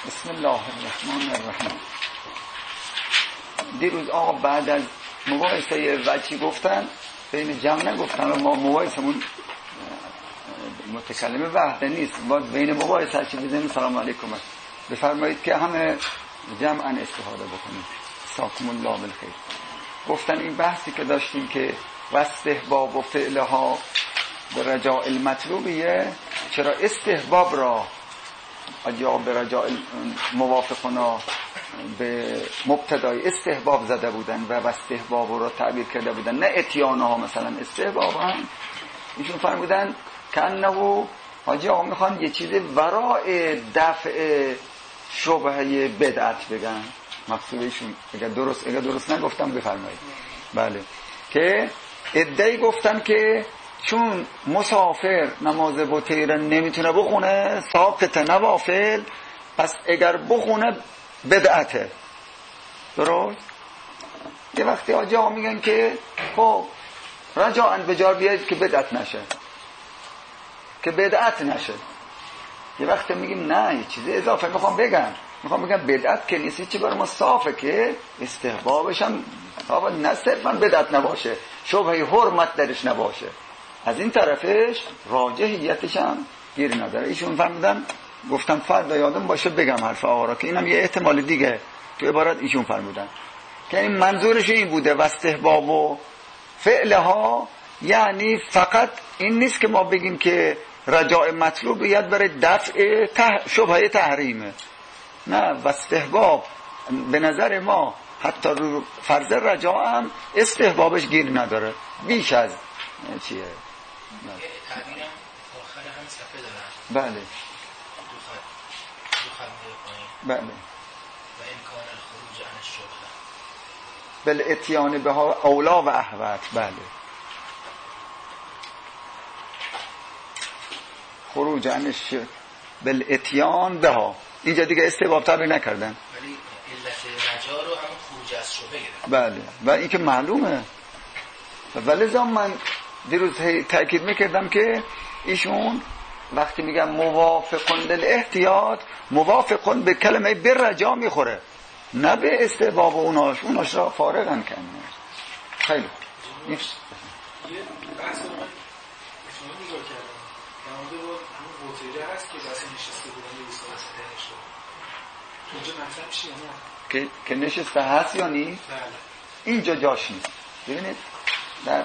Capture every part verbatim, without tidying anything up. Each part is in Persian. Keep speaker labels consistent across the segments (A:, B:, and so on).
A: بسم الله الرحمن الرحیم. دیروز آقا بعد از مباحثه وجهی گفتن، بین جمع نگفتن و ما مباحثمون متکلم وحده نیست، باید بین مباحث هرچی بزنیم سلام علیکم بفرمایید که همه جمعا استفاده بکنیم. ساکم الله بالخیر. گفتن این بحثی که داشتیم که واستحباب و فعلها به رجاء المطلوبیه، چرا استحباب را یا به رجاء موافقنا به مبتدای استحباب زده بودن و استحباب را تعبیر کرده بودن، نه اتیانها مثلا استحباب هم. ایشون فرمودن که انه حاجی آقا میخوان یه چیز ورای دفع شبهه بدعت بگن. مقصود ایشون اگر درست اگر درست نگفتم بفرمایید. بله، که ادعی گفتن که چون مسافر نماز وتر نمیتونه بخونه، ساقط نوافل، پس اگر بخونه بدعته. درست؟ یه وقتی حاجی آقا میگن که خب رجاءً به جار بیاید که بدعت نشه، که بدعت نشه. یه وقتی میگیم نه یه چیز اضافه میخوام بگم، میخوام بگم بدعت که نیستی، چی برای ما صافه که استحبابش هم صافه، نه صرفا بدعت نباشه، شبهه حرمت درش نباشه، از این طرفش راجحیتش هم گیر نداره. ایشون فرمودن، گفتم فردا یادم باشه بگم حرف آقا را، که اینم یه احتمال دیگه تو عبارت ایشون فرمودن که این منظورش این بوده واستحباب و فعلها، یعنی فقط این نیست که ما بگیم که رجاء مطلوب بیاد برای دفع ته... شبهه تحریمه، نه، واستحباب به نظر ما حتی رو فرض رجاء هم استحبابش گیر نداره، بیش از چیه
B: تعبیرم آخر هم صفحه دارن.
A: بله
B: دو خط دو خط میره پایین.
A: بله.
B: و امکان الخروج عن الشبهه
A: بالاتیان بها اولا و احوط. بله، خروج عن الشبهه بالاتیان بها، اینجا دیگه استحباب تعبیر نکردن،
B: ولی علت رجا رو هم خروج از شبهه گرفت.
A: بله، و این که معلومه. ولی زمان من دیروز تأکید میکردم که ایشون وقتی میگم موافقون للاحتیاط، موافقون به کلمه بالرجا میخوره، نه به استحباب اوناش، اوناش را فارغن کنه. خیلی
C: یه بحث رو من شما نگاه کردم در مورد همون وتیره هست که بس نشسته بودن یه بیست هست تهش رو اونجا مطلب چیه نه؟
A: که, که نشسته هست یا نی؟
C: بله.
A: اینجا جاش نیست. ببینید در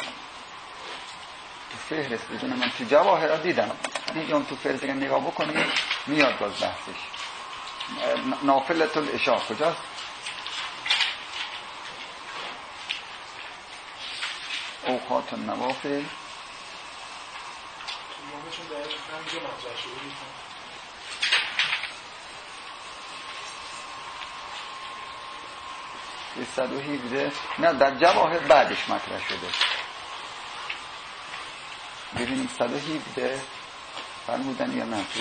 A: تو فهرست بدونم، من تو جواهرات دیدم، اینجا تو فهرست اگر نگاه بکنید میاد باز بحثش. نافلة العشاء کجاست؟ اوقات النوافل
C: مامشون در همینجا مطرح شده بیتن
A: صد و هفده. نه، در جواهر بعدش مطرح شده. ببینیم صد و هفده فرمودن یا نه تو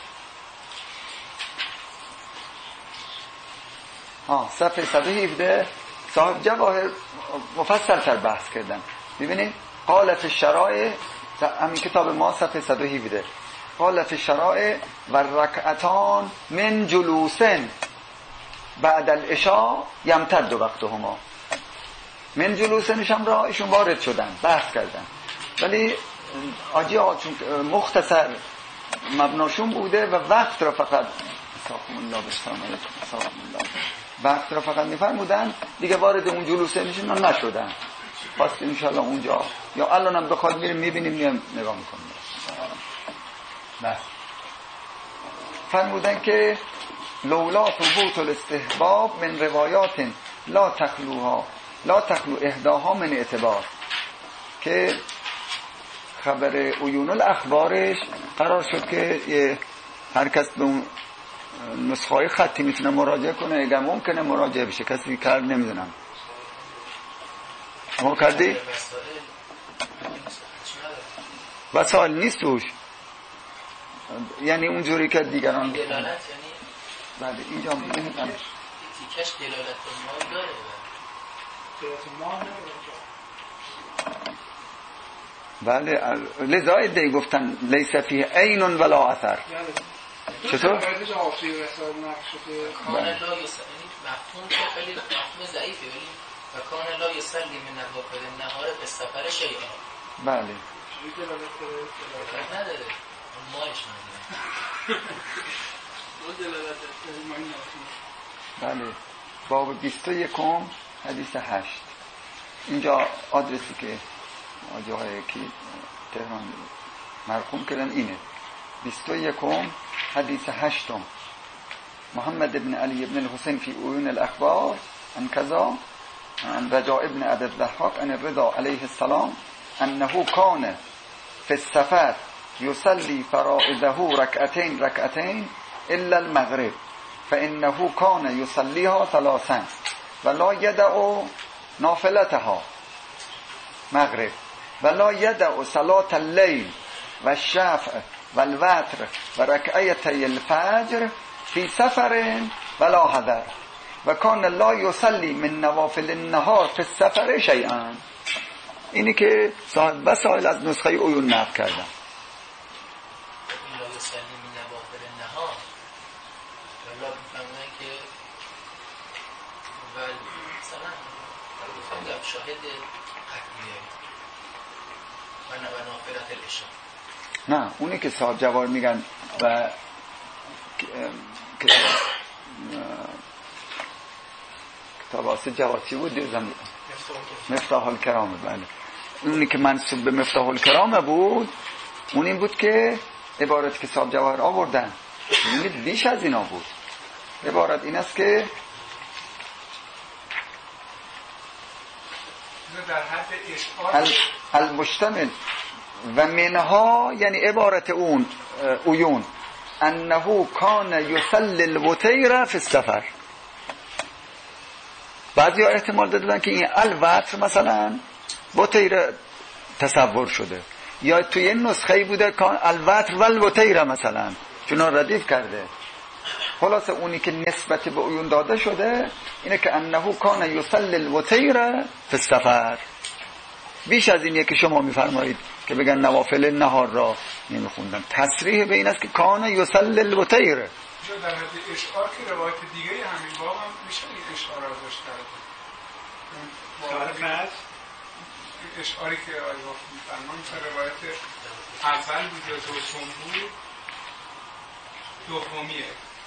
A: ها صفحه صد و هفده صاحب جواهر مفصل تر بحث کردن. ببینید قال فی الشرائع، همین کتاب ما صفحه صد و هفده، قال فی الشرائع و رکعتان من جلوسن بعد العشاء یمتد وقتهما. من جلوسنش هم را ایشون وارد شدن بحث کردن، ولی آجی ها چون مختصر مبناشون بوده و وقت را فقط ساکم الله بسلام الله وقت را فقط میفرمودن، دیگه وارد اون جلوسنشون نشدن. پس انشاءالله اونجا یا الان هم بخواد میریم میبینیم میام نگاه میکنیم. بس فرمودن که لولا ثبوت الاستحباب من روایات لا تخلوها لا تخلو احداها من اعتبار، که خبر عیون الاخبارش قرار شد که هر کس به اون نسخه خطی میتونه مراجعه کنه، اگر ممکنه مراجعه بشه، کسی کرد نمیدونم. ما کردی؟ وسائل نیست توش، یعنی اونجوری که دیگران
B: دلالت یعنی
A: بله اینجا میبینید
B: تیکش دلالت ما داره،
C: دلالت ما
A: بله. لذا ادعی گفتن لیس فیه عین ولا اثر، چطور؟
C: ارزش آفری رسال نقش شده
B: کان لا یسلی مفهوم که خیلی مفهوم ضعیفه ولی و کان لا یسلی من نوافل النهار به سفر شیئا.
A: بله
C: چجوری دلالت داره؟
B: نداره مایش نداره
C: اون دلالت داره مایی نفهمه.
A: بله باب بیست و یکم حدیث هشت. اینجا آدرسی که آجاهای که تهران مرقوم کردن اینه. بیست و یکم حدیث هشتم. محمد ابن علی ابن الحسین فی عیون الاخبار ان کذا عن رجاء ابن ابي الضحاك عن الرضا علیه السلام انه کان فی السفر یصلی فرائضه رکعتین رکعتین الا المغرب فانه کان یصلیها ثلاثا ولا یدع نافلتها مغرب ولا یدع صلاة الليل والشفع والوتر وركعتي الفجر في سفر ولا حضر وكان لا يصلي من نوافل النهار في السفر شيئا. اینی که صاحب وسائل از نسخه عیون نقل کردن.
B: لا يصلي من نوافل النهار ولا بفهمه که ول مثلا بفهمم شاهد قطعیه و نوافلات العشاء.
A: نه اونی که صاحب جواهر میگن و کتاب واسه جواسی بود دیزم مفتاح الکرامه. بله اونی که منصوب به مفتاح الکرامه بود اون این بود که عبارت که صاحب جواهر آوردن این بیش از اینا بود. عبارت این است که
C: در حد اشعار
A: المشتمل و منها یعنی عبارت اون عیون انه کان یصلی الوتیر فی السفر. بعضی ها احتمال دادن که این الوتر مثلا وتیر تصور شده یا توی این نسخه بوده کان الوتر و الوتیر مثلا چون ردیف کرده. خلاص اونی که نسبت به عیون داده شده اینه که انه کان یصلی الوتیر فی السفر. بیش از اینیه که شما میفرمایید که بگن نوافل نهار را نمیخوندن. تصریح به این است که کان یصلی الوتیر.
C: در حد اشعار که روایت دیگه همین باب هم میشه این اشعار رو داشت کرده. اشعاری که آیوه میفرمان که روایت اول بوده دوم بود دومیه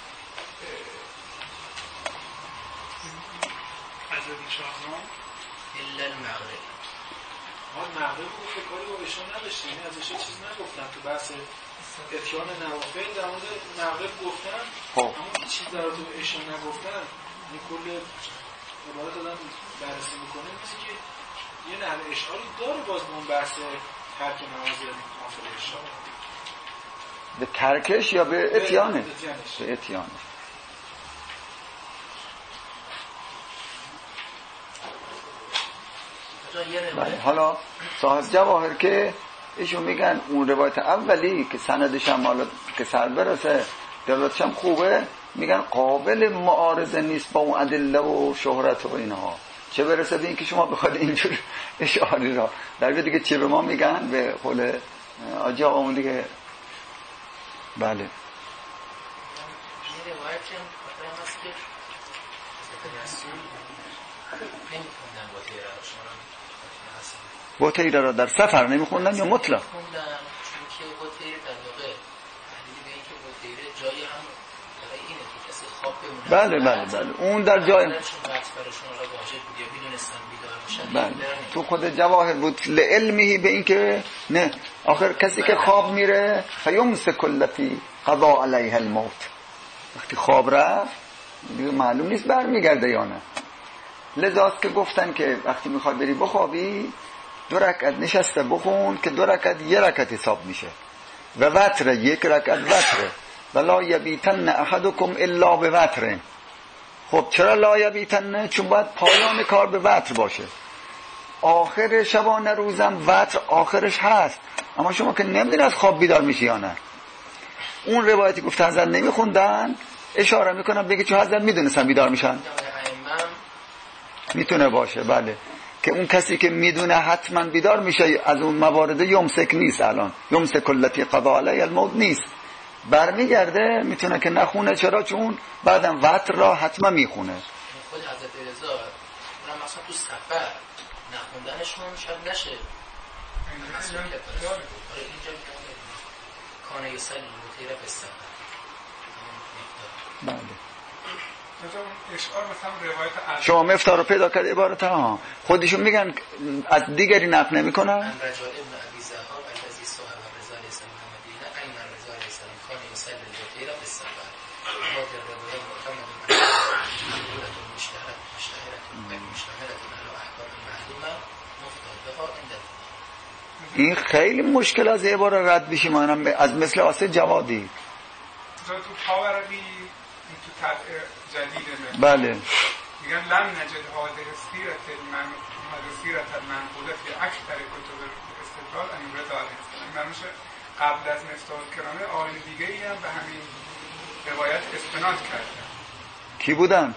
C: از این شاهنام
B: الا المغرب.
C: آن مغرب بود که کاری با ایشان نداشتیم، یعنی از ایشان چیز نگفتن تو بحث اتیان نوافل در مورد مغرب گفتن اما چیز در مورد ایشان نگفتن. این کل عبارت آدم بررسی میکنه مثل که یه نحل اشعاری داره باز به اون بحث ترک نماز نوافل اشعار.
A: به ترکش یا به اتیانه؟ به اتیانه. بله. حالا صاحب جواهر که ایشون میگن اون روایت اولی که سندش هم حالا که سر برسه دلالتش هم خوبه میگن قابل معارضه نیست با اون ادله و شهرت و اینها. چه برسه به این که شما بخواد اینجور اشعاری را در دیگه چه به ما میگن به قول آجی آقامون دیگه. بله
B: این روایت هم خاطرم هست که رسول نمیخوندن با تیره رو شما
A: با تیره را در سفر نمیخوندن یا مطلق؟
B: خوندن چون که با تیره در واقع تحلیل به این که با تیره جایی هم برای اینه که کسی خواب بمونه.
A: بله بله بله اون در جای
B: چون وقت براشون را واجب بود یا میدونستن بیدار باشن.
A: بله تو خود جواهر بود لعلمه به این که نه آخر کسی که خواب میره فیمسک التی قضا علیها الموت وقتی خواب رفت معلوم نیست برمیگرده یا نه. لذاست که گفتن که وقتی میخواد بری بخوابی دو رکعت نشسته بخون که دو رکعت یه رکعت حساب میشه و وتر یک رکعت وتر ولا یبیتن احدکم الا به وتر. خب چرا لا یبیتن؟ چون باید پایان کار به وتر باشه. آخر شبانه روزم وتر آخرش هست اما شما که نمیدونید از خواب بیدار میشی یا نه. اون روایتی گفته حضرت نمیخوندن اشاره میکنم بگه چون حضرت میدونستن بیدار میشن میتونه باشه. بله که اون کسی که میدونه حتما بیدار میشه از اون موارد یمسک نیست. الان یمسک التی قضا علیها الموت نیست برمیگرده میتونه که نخونه. چرا؟ چون بعدم وتر را حتما میخونه.
B: خود حضرت رضا اونم مثلا تو سفر نخوندنشون شاید نشه مثلا که اینجا کانه یسلی مطیره به سفر.
A: بله
C: اشعار مثلا روایت
A: شما مفتاح رو پیدا کرد عبارت ها خودشون میگن از دیگری نقل نمیکنن.
B: من رجال ابن ابی زهار الذی صاحب رضا علیه السلام مدینه این رضا علیه السلام کان یسلی المطیره به سفر. هذه الروايه معتمد على مشتهرة مشتهرة مشتهرة على احکام معلومه مفتاح بها عند.
A: این خیلی مشکل از عبارت رد بشیم. ما از مثل آسه جوادی
C: تو پاورقی تو طبع جدید
A: بله
C: میگن لم نجد هذه سیرت من هذه سیرت المنقوله فی اکثر کتب استدلال ان رضا علیه السلام. منوش قبل از مفتاح الکرامه آیین دیگه ای هم به همین روایت استناد کردن.
A: کی بودن؟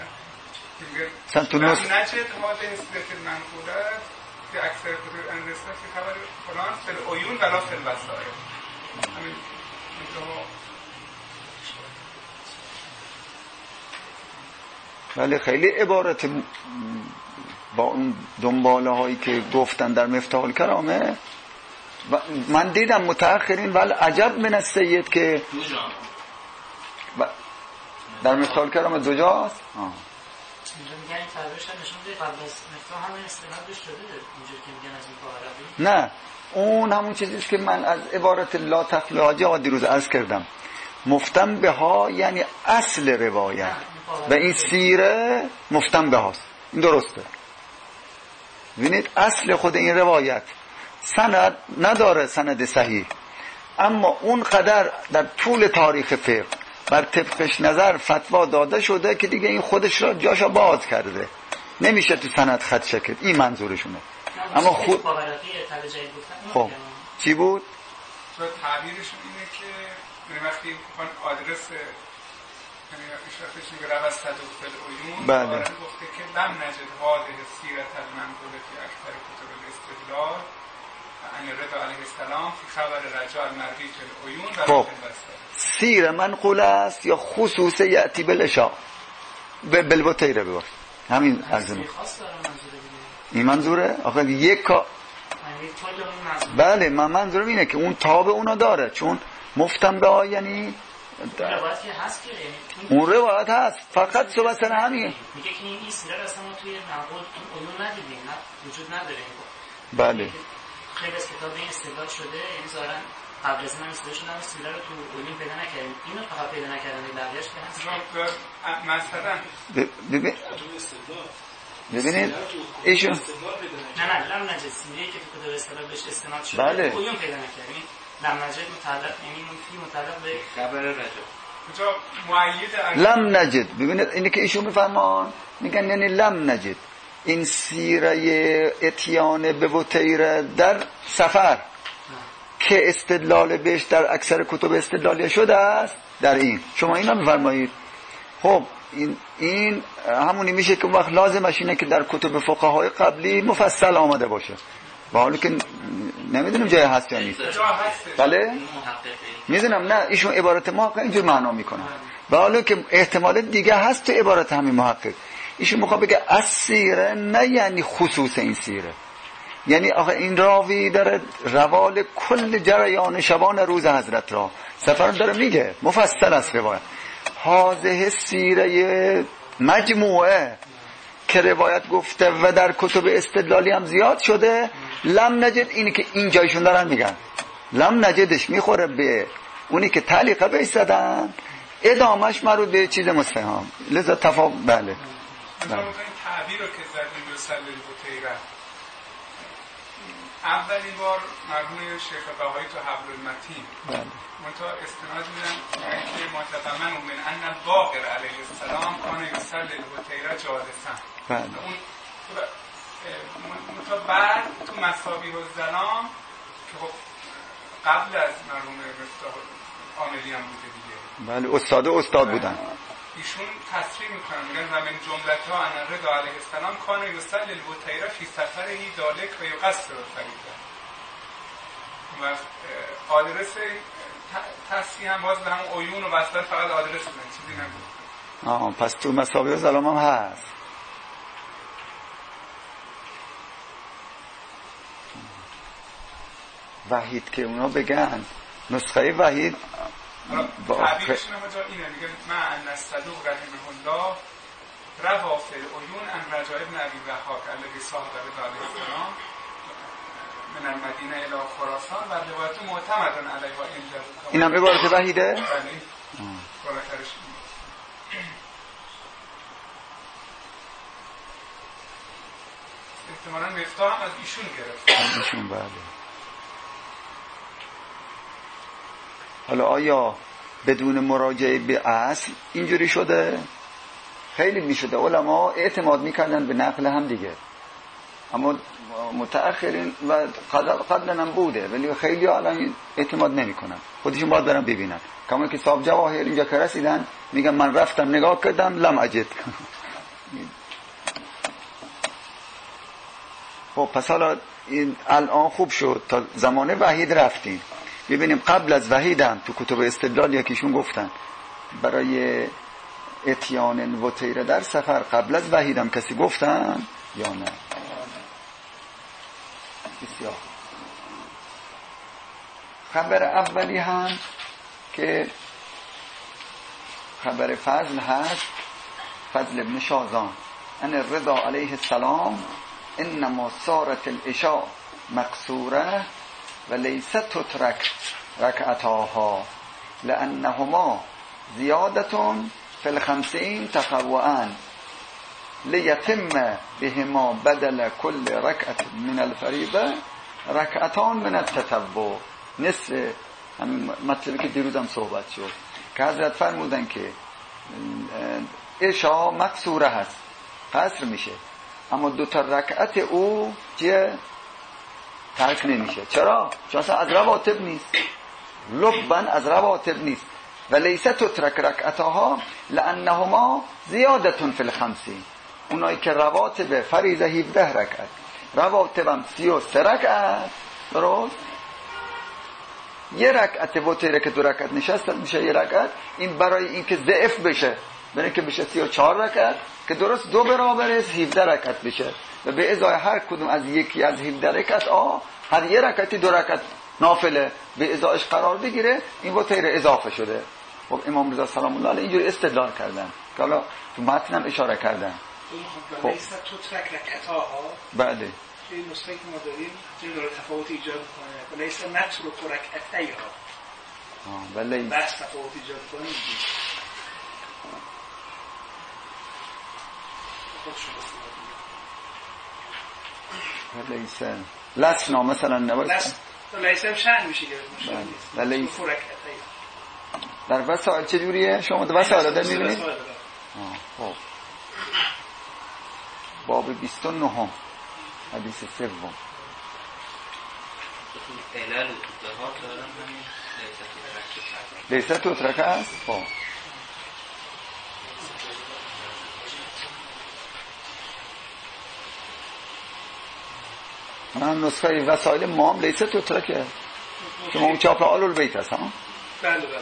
C: لم نجد هذه سیرت المنقوله فی اکثر کتب ان رضا فی خبر فلان فی العیون ولا فی الوسائل. همین انتها.
A: ولی خیلی عبارت با اون دنباله هایی که گفتن در مفتاح الکرامه من دیدم متأخرین ولی عجب من السید که در مفتاح الکرامه دو جاست.
D: اینجا میگن این تبریش هم نشون ده قبل از مفتاح همه استناد بهش داده اینجور که میگن از این با عربی.
A: نه اون همون چیزیست که من از عبارت لا تخلاجه ها دیروز عرض کردم. مفتن به ها یعنی اصل روایت و این سیره مفتن به هاست. این درسته. ببینید اصل خود این روایت سند نداره، سند صحیح، اما اون قدر در طول تاریخ فقه بر طبقش نظر فتوا داده شده که دیگه این خودش را جاشا باز کرده، نمیشه تو سند خط شکل. این منظورشونه. اما خود خب چی بود؟
C: تعبیرشون اینه که وقتی میخوان آدرس یعنی اشارتش میگه رو از صدوق فالعیون
A: بله
C: گفته که لم نجد هذه سیرت المنقوله فی اکثر کتب الاستدلال ان رضا علیه السلام فی خبر رجال مروی فی العیون و
A: خب
C: فی الوسائل.
A: سیر منقوله است یا خصوص یأتی بالاشاع بالبطیره بگفت همین ارزمه این منظوره. آخه یک کا بله من منظورم اینه که اون تاب اونو داره، چون مفتن به ها یعنی اون روایت هست فقط صحبت سر همین
D: میگه که این سیره رو اصلا ما توی نقل اون ندیدیم، نه وجود نداره.
A: بله
D: خیلی از کتاب این استدلال شده، یعنی ظاهرا قبل از من استدلال شده سیره رو تو علوم پیدا نکردیم، اینو فقط پیدا نکردن بقیه‌اش که هست.
C: مثلا
A: ببین ببینید ایشون
D: نه نه لم نجد سیره که تو کتاب استدلال بهش استناد شده
A: بله
D: علوم پیدا نکردیم. لم نجد متعلق یعنی منفی متعلق به
B: خبر رجل
C: کجا مؤید
A: لم نجد. ببینید اینی که ایشون میفرمان میگن یعنی لم نجد این سیره اتیان به بطیره در سفر که استدلال بهش در اکثر کتب استدلالی شده است در این شما اینا میفرمایید. خب این این همونی میشه که وقت لازمش اینه که در کتب فقهای قبلی مفصل آمده باشه، با حالی که نمیدونم جای هست یا نیست. بله میدونم نه ایشون عبارت محقق اینجور معنا میکنه، با حالی که احتمال دیگه هست تو عبارت همین محقق. ایشون میخواد بگه از سیره نه یعنی خصوص این سیره، یعنی آخه این راوی داره روال کل جریان شبان روز حضرت را سفر داره میگه مفصل است روایت. هذه سیره مجموعه که روایت گفته و در کتب استدلالی هم زیاد شده. لم نجد اینی که این جایشون دارن میگن لم نجدش میخوره به اونی که تعلیقه بهش زدن، ادامش مربوط به چیز مستهم لذا تفاوت. بله
C: بله تعبیر رو که زدیم به سل البطیره اولین بار مرحوم شیخ بهایی تو حبل المتین
A: بله
C: منتها استناد میدن که متضمن من ان باقر علیه السلام کان یسل البطیره جالسا.
A: بله
C: اون منتها بعد تو مصابیح الظلام که خب قبل از مرحوم مفتاح عاملی هم بوده دیگه.
A: بله استاد استاد بودن.
C: ایشون تصریح میکنن میگن و من جملتها ان رضا علیه السلام کان یسل البطیره فی سفرهی دالک و یقصر الفریضه. و آدرس تصحیح هم باز به همون عیون و وصلت فقط آدرس بزنید، چیزی نگفت.
A: آه پس تو مسابقه ظلام هم هست. وحید که اونا بگن نسخه وحید
C: تعبیرشون هم جا اینه، میگه من نستدوق رحمه الله روافع عیون ان رجاء ابن ابی ضحاک الذی صاحب علیه السلام من المدینه الی خراسان و روایت معتمد علیها اینجا.
A: اینم عبارت وحیده؟
C: بله بالاترش احتمالاً مفتاح هم از ایشون گرفت.
A: ایشون بله. حالا آیا بدون مراجعه به اصل اینجوری شده؟ خیلی میشده علما اعتماد میکردن به نقل هم دیگه، اما متأخرین و قبلا هم بوده ولی خیلی الان اعتماد نمیکنن، خودشون باید برن ببینن. کما که صاحب جواهر اینجا که رسیدن میگن من رفتم نگاه کردم لم اجد. خب پس حالا این الان خوب شد، تا زمان وحید رفتیم ببینیم قبل از وحید هم تو کتب استدلال یکیشون گفتن برای اتیان و تیره در سفر قبل از وحید هم کسی گفتن یا نه؟ بسیار. خبر اولی هم که خبر فضل هست، فضل ابن شازان ان الرضا علیه السلام انما صارت العشاء مقصوره و لیست تترک رکعتاها لانهما زیادتون فی الخمسین تخوعا لیتم بهما بدل کل رکعت من الفریضه رکعتان من التطوع. نصف مطلبی که دیروز هم صحبت شد که حضرت فرمودن که عشاء مقصوره هست، قصر میشه، اما دو تا رکعت او چیه؟ ترک نمیشه. چرا؟ چون اصلا از رواتب نیست، لبا از رواتب نیست. و لیست تترک رکعتها لانهما زیادتون فی الخمسین. اونایی که رواتب فریضه هفده رکعت، رواتبم سی و سه رکعت، درست؟ یه رکعت وتره که دو رکعت نشست میشه یه رکعت، این برای این که ضعف بشه برای که بشه سی و چهار رکعت که درست دو برابر هفده رکعت بشه و به ازای هر کدوم از یکی از هفده رکعت آه هر یه رکعتی دو رکعت نافله به ازایش قرار بگیره، این وتره اضافه شده. خب امام رضا سلام الله علیه اینجوری استدلال کردن که حالا تو متن هم اشاره کردن.
C: خب لیست تترک رکعتها
A: بله
C: این نسخه که ما داریم چه داره تفاوت ایجاد کنه و لیست نترک رکعتیها ها
A: بله
C: بس تفاوت ایجاد کنه
A: لیست لسنا مثلا نباید
C: لیست هم شأن میشه گرفت
A: بله در وسائل چجوریه؟ شما در وسائل دار میبینید؟ خب باب بیست و نه حدیث سوم لیست تترک است؟ خب من نسخه وسائل ما هم لیست تترکه که ما اون چاپ آل البیت هست ها؟
C: بله بله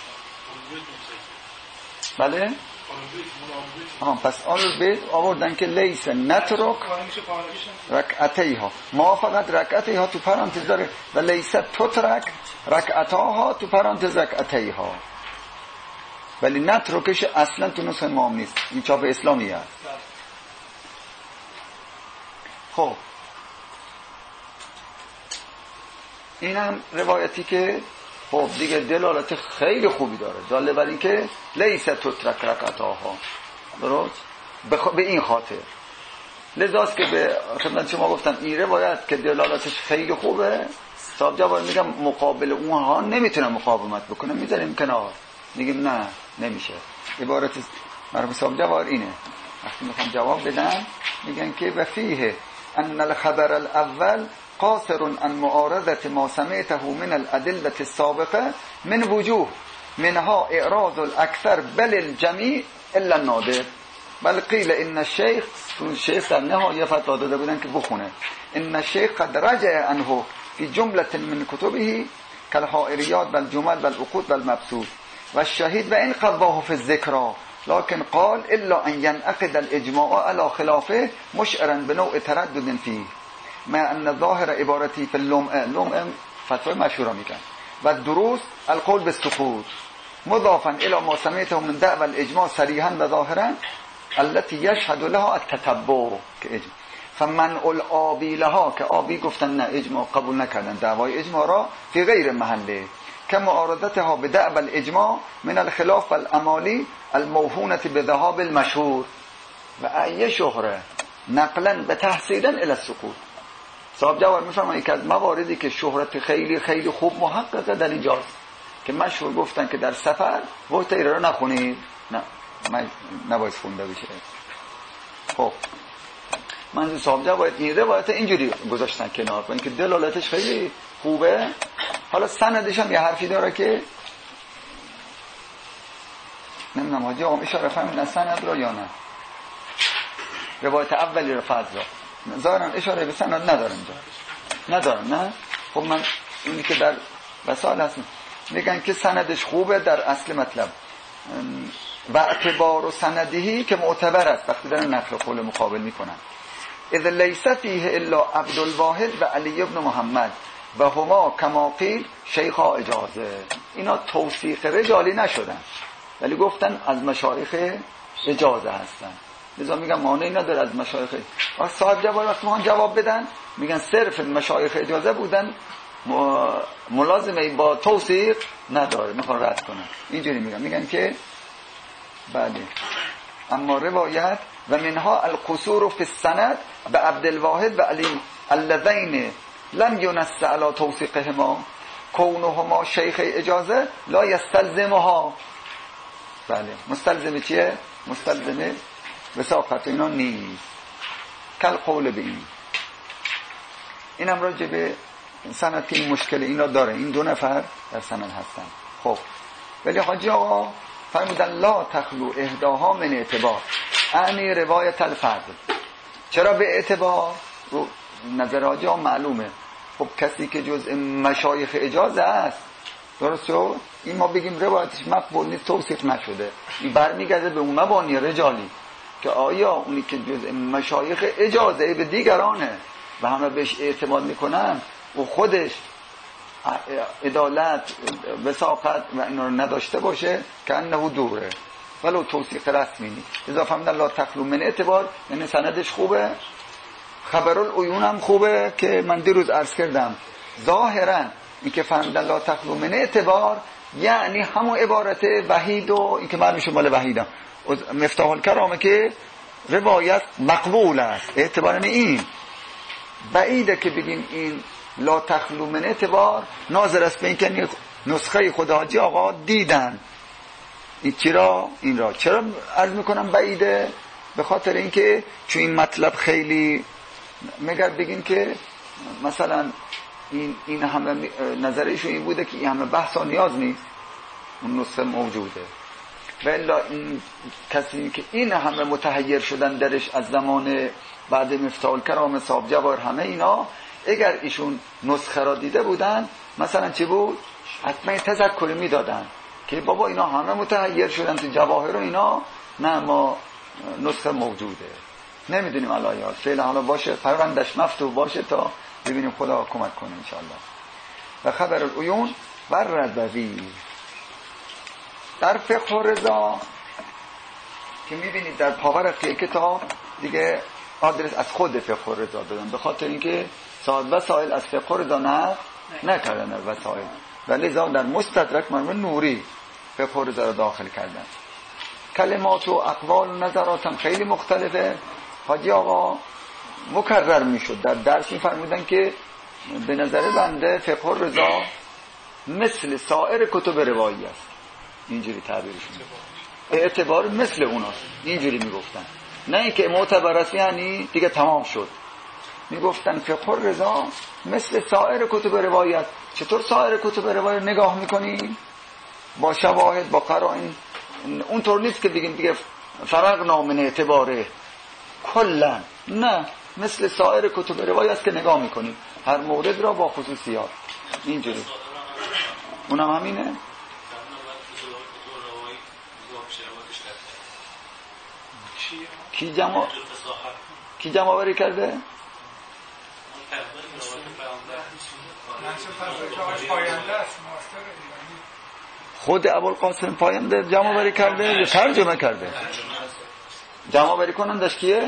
A: بله؟ آه پس آل البیت آوردن که لیس نترک رکعتی ها، ما فقط رکعتی ها تو پرانتز داره و لیس تترک رکعتا ها تو پرانتز رکعتی ها، ولی نترکش اصلا تو نسخه ما هم نیست، این چاپ اسلامی هست. خب این هم روایتی که خب دیگه دلالت خیلی خوبی داره، داله بر این که لیس تترک رکعتاها، درست؟ بخ... به این خاطر لذاست که به خدمت شما گفتم این روایت که دلالتش خیلی خوبه، صاحب جواب میگم مقابل اونها نمیتونم مقاومت بکنم، میذاریم کنار، میگیم نه نمیشه. عبارت مرحوم صاحب جواب اینه، وقتی میخوام جواب بدم میگن که و فیه ان الخبر الاول قاصر عن معارضة ما سمعته من الأدلة السابقة من وجوه منها إعراض الأكثر بل الجميع إلا النادر. بل قيل إن الشيخ الشيخ در نهایه فتوا داده بودن که بخونه ان الشيخ قد رجع عنه في جملة من كتبه كالحائريات والجمل والعقود والمبسوط والشهيد وإن قواه في الذكرى لكن قال إلا أن ينعقد الإجماع على خلافه مشعرا بنوع تردد فيه مع أن ظاهر عبارتي في اللمع اللمع فتوى مشهورة میکن و الدروس القول بالسقوط مضافا إلى ما سمعته من دعوى الإجماع صريحا و ظاهرا التي يشهد لها التتبع فمنع الآبی لها که آبی گفتن نه اجماع قبول نکردن دعوای اجماع را فی غیر محله که معارضتها به دعوى الاجماع من الخلاف والامالی الموهونة بذهاب المشهور و ای شهره نقلا به تحصیلا الى السقوط. صاحب جوار میفرمایند که از مواردی که شهرت خیلی خیلی خوب محققه در اینجاست که مشهور گفتن که در سفر وقت ایره را نخونید، نه من نباید خونده بشه. خب منظور صاحب جوار این روایت اینجوری گذاشتن کنار با اینکه دلالتش خیلی خوبه. حالا سندش هم یه حرفی داره که نمیدونم حاجی آقام اشاره فهمین سند را یا نه، روایت اولی رو فضل را ظاهرا اشاره به سند نداره اینجا ندارم نه. خب من اینی که در وسائل هست میگن که سندش خوبه در اصل مطلب و اعتبار و سندهی که معتبر است وقتی دارن نقل قول مقابل میکنن. اذا لیس فیه الا عبدالواحد و علی ابن محمد و هما کما قیل شیخا اجازه. اینا توثیق رجالی نشدن ولی گفتن از مشایخ اجازه هستن، لذا میگن مانعی نداره از مشایخ. و صاحب جواب وقتی ما جواب بدن میگن صرف مشایخ اجازه بودن ملازمه با توثیق نداره، میخوان رد کنن. اینجوری میگن میگن که بله اما روایت و منها القصور فی السند به عبدالواحد و علی اللذین لم ينص على توثیقهما کونهما شیخ اجازه لا یستلزمها. بله مستلزم چیه؟ مستلزم وثاقت اینا نیست. کل قول به این این هم راجع به سند که این مشکل اینا داره، این دو نفر در سند هستن. خب ولی حاجی آقا فرمودن لا تخلو اهداها من اعتبار اعنی روایت الفضل. چرا به اعتبار؟ رو نظر حاجی آقا معلومه. خب کسی که جزء مشایخ اجازه است درست شد این ما بگیم روایتش مقبول نیست توثیق نشده، این برمیگرده به اون مبانی رجالی که آیا اونی که جزء مشایخ اجازه به دیگرانه و همه بهش اعتماد میکنن و خودش عدالت وثاقت و اینا رو نداشته باشه که انه دوره ولو توثیق رسمی نیست. اضافه من لا تخلو من اعتبار یعنی سندش خوبه، خبر العیون هم خوبه که من دیروز عرض کردم ظاهرا این که فهمیدن لا تخلو من اعتبار یعنی همون عبارت وحید و این که معلوم شد مال وحیدم مفتاح الکرامه که روایت مقبول است. اعتبار این بعیده که بگیم این لا تخلو من اعتبار ناظر است به این که نسخه خود حاجی آقا دیدن این چرا این را چرا عرض میکنم بعیده؟ به خاطر اینکه چون این مطلب خیلی مگر بگیم که مثلا این این همه نظرشون این بوده که این همه بحث ها نیاز نیست اون نسخه موجوده و الا این کسی که این همه متحیر شدن درش از زمان بعد مفتاح الکرام صاحب جواهر همه اینا اگر ایشون نسخه را دیده بودن مثلا چی بود؟ حتما تذکری میدادن که بابا اینا همه متحیر شدن تو جواهر و اینا نه ما نسخه موجوده نمیدونیم علایات فعلا حالا باشه پروندش مفتوح باشه تا ببینیم خدا کمک کنه انشاءالله. و خبر العیون بر رضوی در فقه رضا که میبینید در پاورقی کتاب دیگه آدرس از خود فقه رضا دادن به خاطر اینکه صاحب وسائل از فقه رضا نه نکردن وسائل ولی زمان در مستدرک مرمون نوری فقه رضا رو داخل کردن. کلمات و اقوال و نظرات هم خیلی مختلفه. حاجی آقا مکرر میشد در درس میفرمودن که به نظر بنده فقه رضا مثل سایر کتب روایی است، اینجوری تعبیرشون اعتبار مثل اوناست، اینجوری میگفتن نه اینکه معتبر است یعنی دیگه تمام شد. میگفتن فقه رضا مثل سایر کتب روایی است. چطور سایر کتب روایی نگاه میکنی؟ با شواهد با قرائن. اونطور نیست که بگیم دیگه فرق نامن اعتباره کلا، نه مثل سایر کتب روایی است که نگاه میکنیم هر مورد را با خصوصیات اینجوری. اونم همینه. کی جمع کی جمع آوری کرده؟ خود ابوالقاسم پاینده جمع آوری کرده یا ترجمه کرده؟ جمع آوری کنندش کیه؟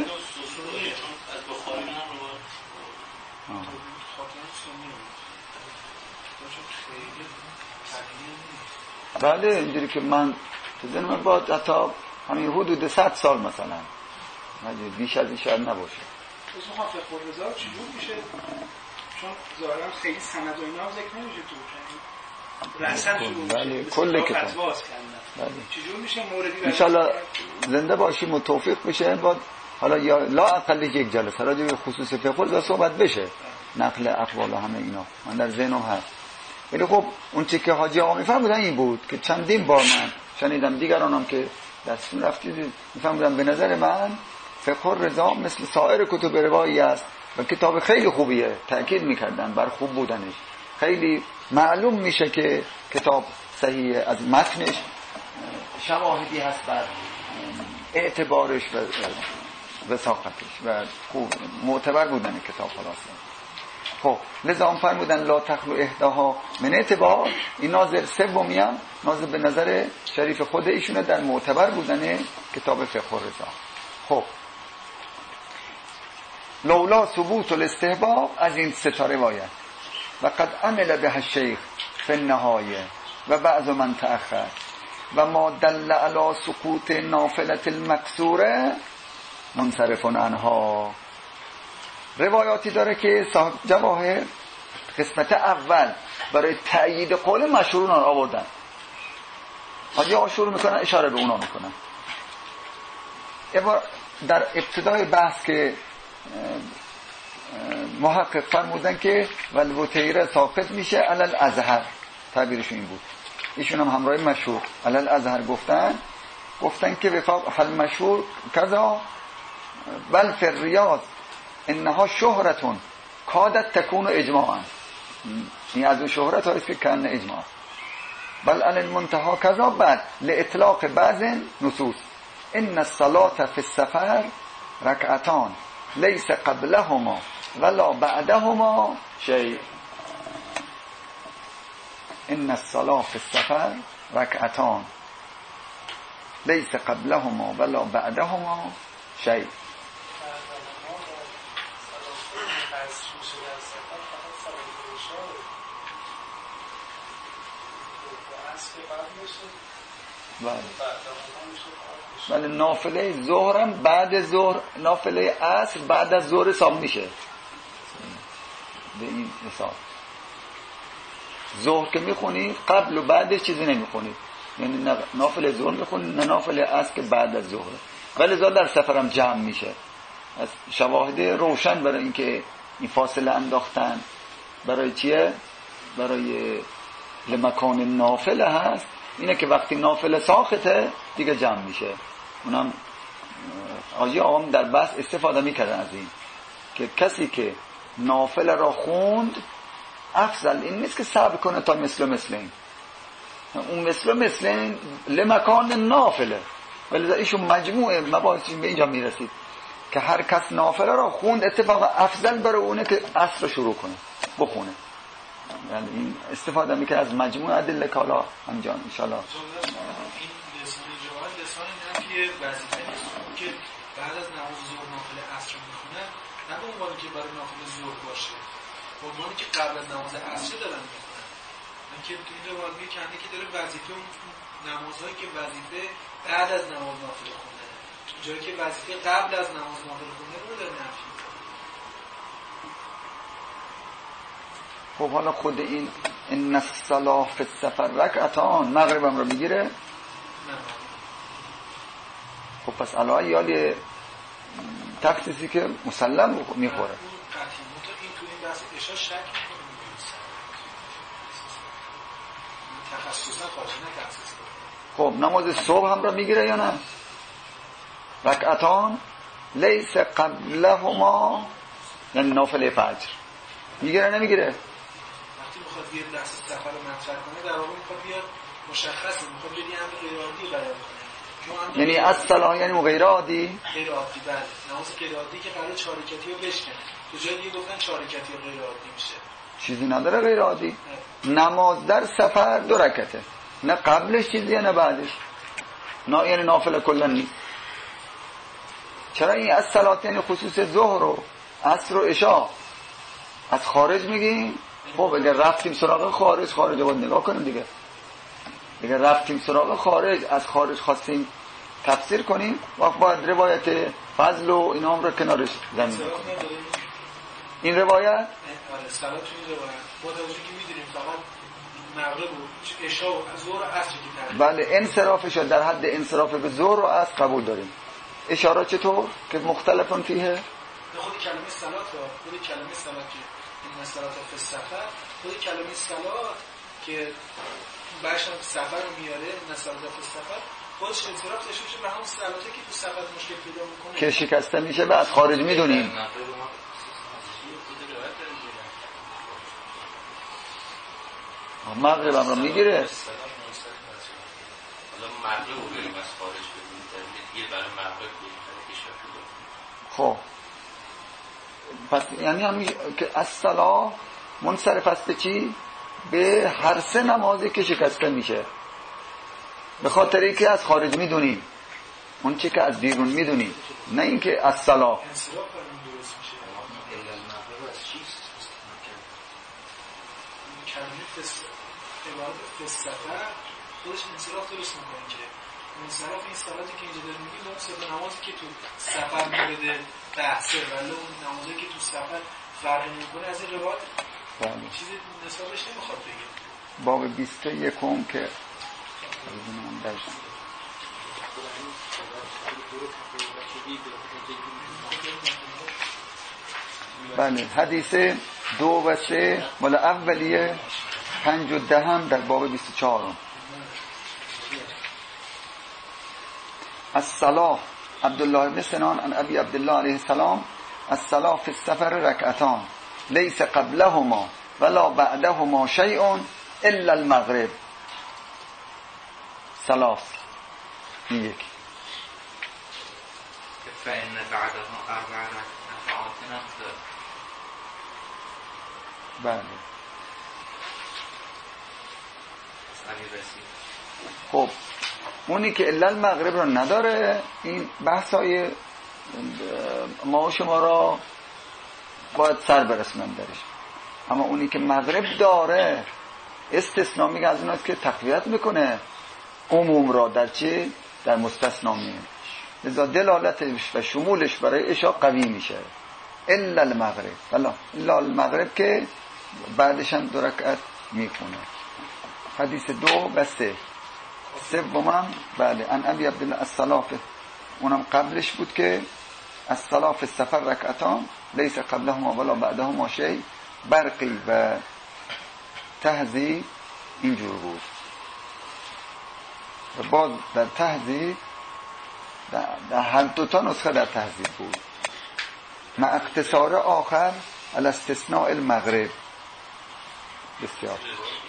A: بله اینجوری که من تو ذهنم باید حتی همین حدود صد سال مثلا بیش از این شاید نباشه.
C: تو حافظ قرآن چجور میشه؟ چون ظاهرا خیلی سند و اینا ذکر نمیشه تو رسن شروع
A: بله کل کتاب
C: بله چجور میشه موردی
A: ان شاء الله زنده باشیم و توفیق بشه بعد حالا یا لا اقل یک جلسه راجع به خصوص فقه و صحبت بشه نقل اقوال و همه اینا من در ذهنم هست. ولی خب اون چیزی که حاجی آقا میفهمودن این بود که چندین بار من شنیدم دیگرانم که دستون رفتید میفهمودن به نظر من فقه رضا مثل سایر کتب روایی است و کتاب خیلی خوبیه تأکید میکردن بر خوب بودنش. خیلی معلوم میشه که کتاب صحیحه از متنش شواهدی هست بر اعتبارش و وثاقتش و خوب معتبر بودن کتاب خلاصه. خب لذا هم فرمودن لا تخلو احداها من اعتبار. این ناظر سومی هم ناظر به نظر شریف خود ایشونه در معتبر بودن کتاب فقه رضا. خب لولا ثبوت الاستحباب از این سه تا روایت و قد عمل به الشیخ فی النهایه و بعض من تأخر و ما دل علی سقوط نافله المکسوره منصرف عنها. روایاتی داره که صاحب جواهر قسمت اول برای تأیید قول مشهورون آوردن. حاجی ها شروع میکنن اشاره به اونا میکنن. در ابتدای بحث که محقق فرمودن که والبوتیره ساقط میشه علل ازهر تعبیرشون این بود. ایشون هم همراه مشهور علل ازهر گفتن گفتن که وفاق حل مشهور کذا بل فی الریاض انها شهرتون کادت تکون اجماعا. این از اون شهرت هایست که کن اجماع. بل علی المنتها کذا بعد لإطلاق بعض نصوص ان الصلاة فی السفر رکعتان لیس قبلهما ولا بعدهما شیء. ان الصلاة فی السفر رکعتان لیس قبلهما ولا بعدهما شیء. بله نافله ظهرم بعد ظهر نافله عصر بعد از ظهر حساب میشه به این حساب. ظهر که میخونی قبل و بعدش چیزی نمیخونی یعنی نه نافله ظهر میخونی نه نافله عصر که بعد از ظهر. ولی زال در سفرم جمع میشه. از شواهد روشن برای اینکه این فاصله انداختن برای چیه؟ برای لمکان نافله هست اینه که وقتی نافله ساخته دیگه جمع میشه. اونم آجی آقام در بحث استفاده میکردن از این که کسی که نافله را خوند افضل این نیست که صبر کنه تا مثل مثل این اون مثل مثل این لمکان نافله. ولی ایشون مجموعه مباحثش به اینجا میرسید که هر کس نافله را خوند اتفاق افضل برای اونه که عصر رو شروع کنه بخونه. یعنی این استفاده میکنه از مجموع ادله که حالا همجا انشاءالله
C: این لسان جواد لسان نفی وظیفه نیست که بعد از نماز ظهر نافله عصر میخونن نه به عنوانی که برای نافله ظهر باشه به عنوانی که قبل از نماز عصر دارن میخونن. من که تو این روایت میکنه که داره وظیفه نمازهایی که وظیفه بعد از نماز نافله خونده جایی که وظیفه قبل از نماز نافله خونده رو داره نفی.
A: خب حالا خود این ان الصلاة فی السفر رکعتان مغربم رو میگیره.
C: نه
A: خب پس علاوه یالی تخصیصی که مسلم میخوره.
C: این تو این بحث اشا شک میکنه تخصصا خواهش نه تخصیص.
A: خب نماز صبح هم رو میگیره یا نه؟ رکعتان لیس قبلهما یعنی نافله فجر میگیره نمیگیره؟
C: وقتی بخواد بیاد بحث سفر رو مطرح کنه در واقع میخواد بیاد مشخصه، میخواد بدی امر غیر عادی بیان کنه.
A: یعنی الصلاه یعنی غیر عادی؟
C: غیر عادی بله، نماز غیر عادی که قرار چهار رکعتی رو بشکنه. تو جای دیگه گفتن چهار رکعتی غیر عادی میشه.
A: چیزی نداره غیر عادی. نماز در سفر دو رکعته، نه قبلش چیزیه نه بعدش، نه یعنی نافله کلا نیست. چرا این از صلات یعنی خصوص ظهر و عصر و عشاء از خارج میگیم؟ خب اگر رفتیم سراغ خارج، خارج رو باید نگاه کنیم دیگه. اگر رفتیم سراغ خارج، از خارج خواستیم تفسیر کنیم، وقت باید روایت فضل و اینا هم رو کنارش زمین کنیم. این روایت؟
C: آره صلات این روایت با توجه که میدونیم فقط مغرب و عشاء و ظهر و عصر که تعریف.
A: بله انصرافش در حد انصراف به ظهر و عصر قبول داریم. اشاره چطور؟ که مختلفن فیه؟
C: خود کلمه صلات رو، خود کلمه صلات که این صلات فی السفر، خود کلمه صلات که بعدش هم سفر رو میاره، این صلات فی السفر خودش انصراف داشته میشه به همون صلاتی که تو سفر مشکل پیدا میکنه
A: که شکسته میشه و از خارج میدونیم. مغرب هم رو میگیره.
E: حالا مغرب رو بریم از خارج بدونیم دیگه برای مغرب
A: خب پس یعنی همین که الصلاه منصرف است به چی؟ به هر سه نمازی که شکسته میشه، به خاطر اینکه از خارج میدونیم اون چی که از بیرون میدونیم، نه اینکه الصلاه
C: انصراف درست میشه.
E: المغرب از چیست؟
C: کلمه فی السفر خودش انصراف درست میکنه که انصراف این صلاتی که اینجا داریم میگیم اون سه نمازی که تو سفر مورد بحثه، ولی اون نمازی که تو سفر فرق نمیکنه از این روایت چیزی نسبتش نمیخواد بگه.
A: باب بیست و یکم که ببینم درشم بله حدیث دو و سه مال اولیه پنج و ده هم در باب بیست و چهار. الصلاة عبدالله بن سنان عن ابی عبدالله علیه السلام الصلاة فی السفر رکعتان لیس قبلهما ولا بعدهما شیء الا المغرب. ثلاث این یک
E: فإن بعدها اربع رکعات نفل.
A: بله خب اونی که الا المغرب رو نداره این بحثای ما و شما را باید سر برسونم درش، اما اونی که مغرب داره استثناء میگه از اوناست که تقویت میکنه عموم را در چی؟ در مستثنا میگه، لذا دلالتش و شمولش برای عشاء قوی میشه. الا المغرب الا الا المغرب که بعدش هم دو رکعت میخونه. حدیث دو و سه سومم بله ان ابی عبدالله الصلاة اونم قبلش بود که الصلاة فی السفر رکعتان لیس قبلهما ولا بعدهما شیء. برقی و تهذیب اینجور بود و باز در تهذیب در هر دوتا نسخه در تهذیب بود مع اختصار آخر الاستثناء المغرب. بسیار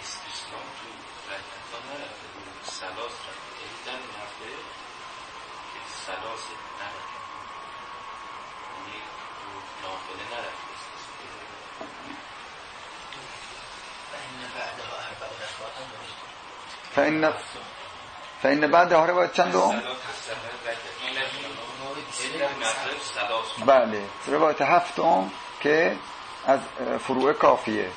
A: فإن فإن بعدها روایت چندم؟ بله روایت هفتم که از فروع کافیه.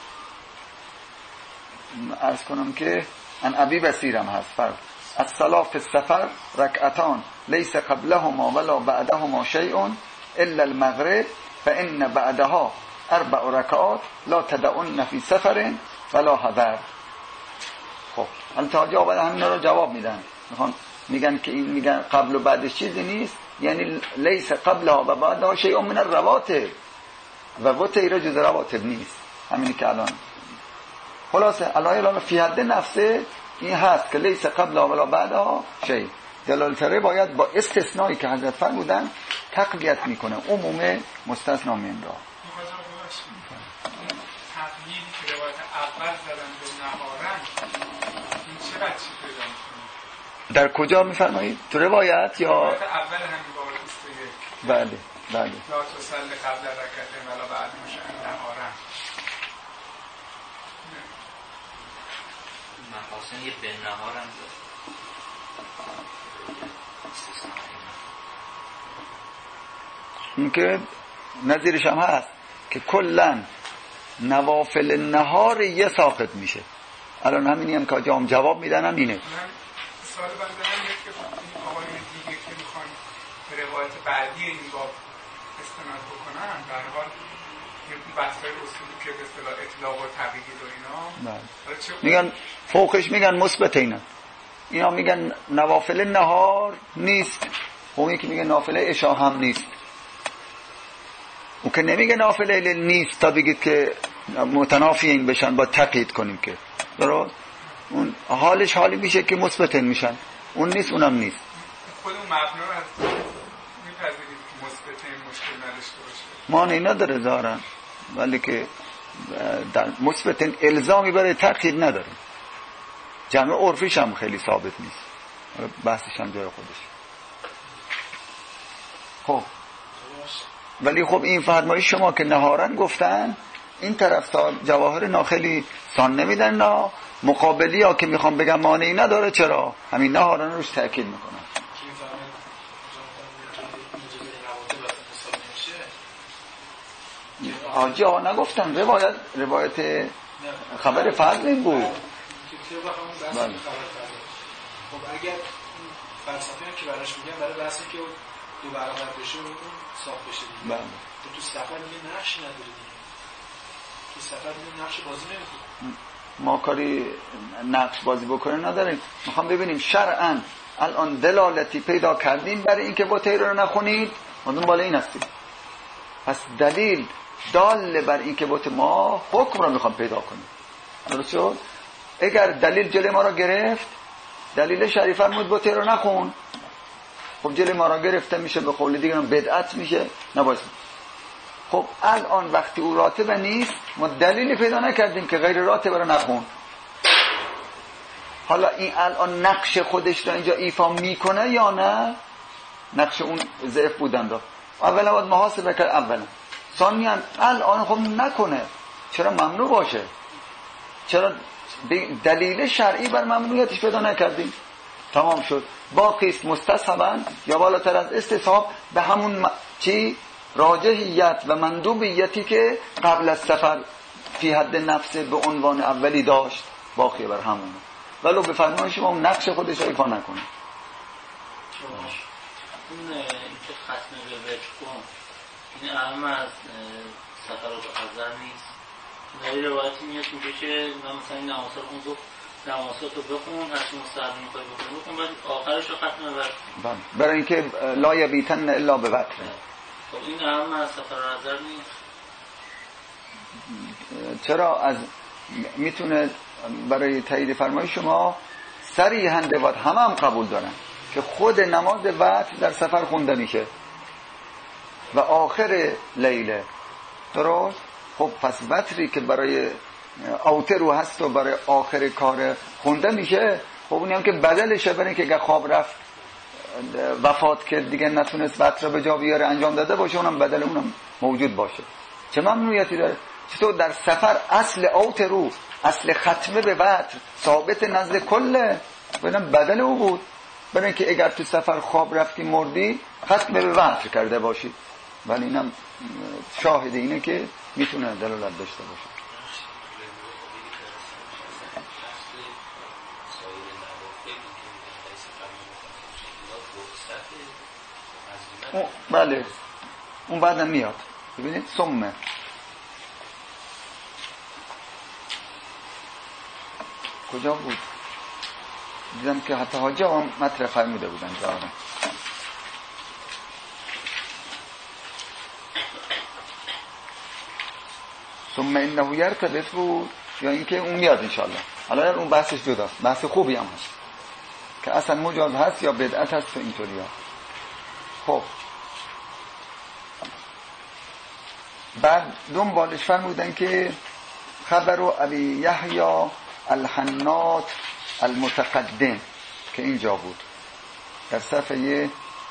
A: عرض کنم که ان ابی بصیرم هست فرق الصلاة فی السفر رکعتان لیس قبلهما ولا بعدهما شیء الا المغرب فإن بعدها اربع رکعات لا تدعن فی سفر ولا حضر. خب البته جواب همین رو جواب میدن، میخوان میگن که این میگن قبل و بعدش چیزی نیست، یعنی لیس قبلها و بعدها شیء من الرواتب و وتر جز رواتب نیست. همینی که الان خلاصه الان فی حد نفسه این هست که لیس قبلها ولا بعدها شیء. دلالت باید با استثنایی که حضرت فرمودن تقویت میکنه عموم مستثنا من را.
C: تقلیل که روایت اول اول زدن به نهارن این چقدر چی پیدا میکنه؟
A: در کجا میفرمایید؟ تو روایت یا
C: اول همین باب بیست و یک؟
A: بله بله.
C: لا تصلی قبل رکعتین ولا بعد مشاء نهارن.
E: محاسن یه به نهارم داد.
A: این که نظیرش هم هست که کلن نوافل نهار یه ساقط میشه. الان همینی هم که جام جواب میدن هم اینه.
C: من سوال بنده هم یک که این آقای دیگه که میخوان به روایت بعدی این باب استناد بکنن در حال این بحثای اصولی که به اصطلاح اطلاق و تقیید و اینا
A: میگن فوقش میگن مثبت اینا اینا میگن نوافل نهار نیست، اون که میگه نافله عشا هم نیست. اون که نمیگه نافله لیل نیست تا بگید که متنافی این بشن با تقیید کنیم که درست. اون حالش حالی میشه که مثبت میشن، اون نیست اونم نیست.
C: خود اون مبنا رو از میپذیرید که مثبت مشکل نداشته باشه؟
A: ما اینا داره دارن ولی که در مثبت الزامی برای تقیید نداریم. جمع عرفیش هم خیلی ثابت نیست، بحثش هم جای خودش. خب ولی خب این فرمایش شما که نهارن گفتن این طرف جواهر ناخلی سان نمیدن، نه مقابلی ها که میخوام بگم مانعی نداره. چرا؟ همین نهارن روش تأکید میکنن. آجی ها نگفتن روایت روایت خبر فضل این بود.
C: بله. خب اگر فلسفه هم که براش میگن برای بحثی که دو برابر بشه و اون صاف بشه دیگه.
A: بله.
C: تو سفر دیگه نقش نداره دیگه. تو سفر دیگه نقش بازی نمیکنه.
A: ما کاری نقش بازی بکنه نداریم. میخوام ببینیم شرعاً الان دلالتی پیدا کردیم برای اینکه با تیر رو نخونید، ما دنبال این هستیم. پس دلیل دال بر اینکه بوت ما حکم رو میخوام پیدا کنیم. درست شد؟ اگر دلیل جلوی ما رو گرفت، دلیل شریف فرمود بوت رو نخون، خب جلوی ما رو گرفته میشه، به قول دیگه بدعت میشه، نباید. خب الان وقتی او راتبه نیست ما دلیلی پیدا نکردیم که غیر راتبه رو نخون. حالا این الان نقش خودش رو اینجا ایفا میکنه یا نه؟ نقش اون ضعف بودن رو اولا باید محاسبه کرد. اولا ثانیاً الان خب نکنه، چرا ممنوع باشه؟ چرا دلیل شرعی بر ممنوعیتش پیدا نکردیم؟ تمام شد. باقی است مستصحباً یا بالاتر از استصحاب به همون م... چی؟ راجحیت و مندوبیتی که قبل از سفر فی حد نفس به عنوان اولی داشت، باقی بر همونه. ولو به فرمان شما اون نقش خودش رو ایفا نکنه.
F: اون که ختم به وجه کن این اهم از سفرات حضر نیست. در روایتی میاد میگه که مثلا این نمازات اون گفت نمازات رو بخون، هرچی مستحب میخوای بخون بخون، بعد آخرش رو ختم به وجه کن
A: برای اینکه لا یبیتن الا به وتر.
F: خب این اهم از سفر حضر نیست.
A: چرا؟ از میتونه برای تایید فرمایش شما صریحاً روایت همه هم قبول دارن که خود نماز وتر در سفر خونده میشه و آخر لیله. درست؟ خب پس وتری که برای اوتر هست و برای آخر کار خونده میشه، خب اونی هم که بدلشه برای اینکه اگه خواب رفت وفات کرد دیگه نتونست وتر رو به جا بیاره انجام داده باشه، اونم بدل اونم موجود باشه. چه ممنوعیتی داره؟ چطور در سفر اصل اوتر، اصل ختمه به وتر ثابت نزد کله، ببینم بدل او بود، برای اینکه اگر تو سفر خواب رفتی مردی ختمه به وتر کرده باشی. ولی اینم شاهد اینه که میتونه دلالت داشته باشه. او بله اون بعدم میاد. ببینید سمه کجا بود؟ دیدم که حتی حاجه هم مطرح فرموده بودن دارم. ثم انه یرتبط بود یا اینکه اون میاد انشالله. حالا اون بحثش جداست، بحث خوبی هم هست که اصلا مجاز هست یا بدعت هست و اینطوری ها. خب بعد دنبالش فرمودن که خبر ابی یحیی الحناط المتقدم که اینجا بود در صفحه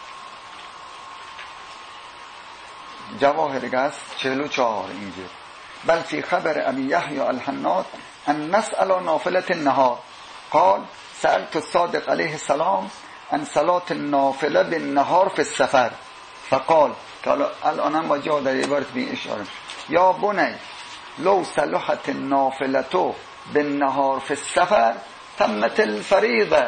A: جواهر گس چهل و چهار اینجا. بل فی خبر ابی یحیی الحناط ان نسأل نافلة النهار قال سألت الصادق علیه السلام ان صلاة النافله بالنهار فی السفر فقال که الان هم با جا در عبارت به اشاره یا بنی لو صلحت النافلة بالنهار فی السفر تمت الفریضه.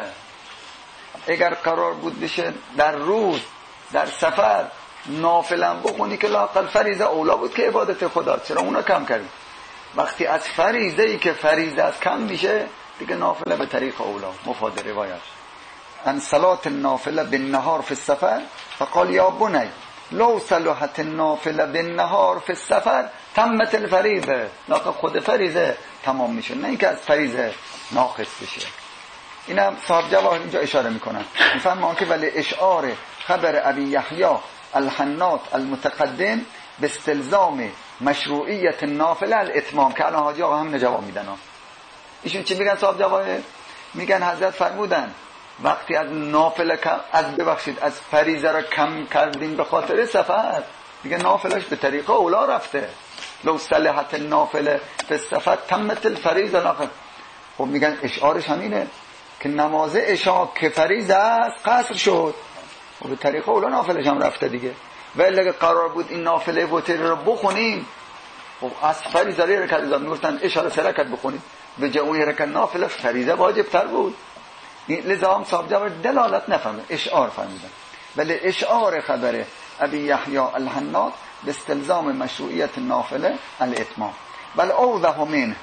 A: اگر قرار بود بشه در روز در سفر نافلم بخونی که لااقل فریضه اولا بود که عبادت خدا، چرا اونا کم کردی؟ وقتی از فریضه ای که فریضه از کم میشه دیگه نافله به طریق اولا. مفاد روایت ان صلاة النافله بالنهار فی السفر فقال یا بنی لو صلحت النافله بالنهار فی السفر تمت الفریضه. لااقل خود فریضه تمام میشه، نه اینکه از فریضه ناقص بشه. اینم صاحب جواهر اینجا اشاره میکنن، میفهمن که ولی اشعار خبر ابی یحیی الحناط المتقدم به استلزام مشروعیت النافله الاتمام که الان حاجی آقا هم جواب میدن. ایشون چی میگن صاحب جواهر؟ میگن حضرت فرمودن وقتی از نافله کم از ببخشید از فریضه را کم کردیم به خاطر سفر، دیگه نافلش به طریق اولا رفته. لو صلحت النافله فی السفر تمت الفریضه. لااقل خب میگن اشعارش همینه که نماز عشا که فریضه است قصر شد و به طریق اولا نافلش هم رفته دیگه. ولی اگه قرار بود این نافله وتر رو بخونیم خب از فریضه ری رکعت اضافه میگفتن اشاره سه رکعت بخونیم به جای اون رکعت نافله فریضه واجب تر بود. لذا هم صاحب جواب دلالت نفهمه، اشعار فهمیدن. ولی اشعار خبر ابی یحیی الحناط به استلزام مشروعیت النافله الاتمام. بل اوضح منه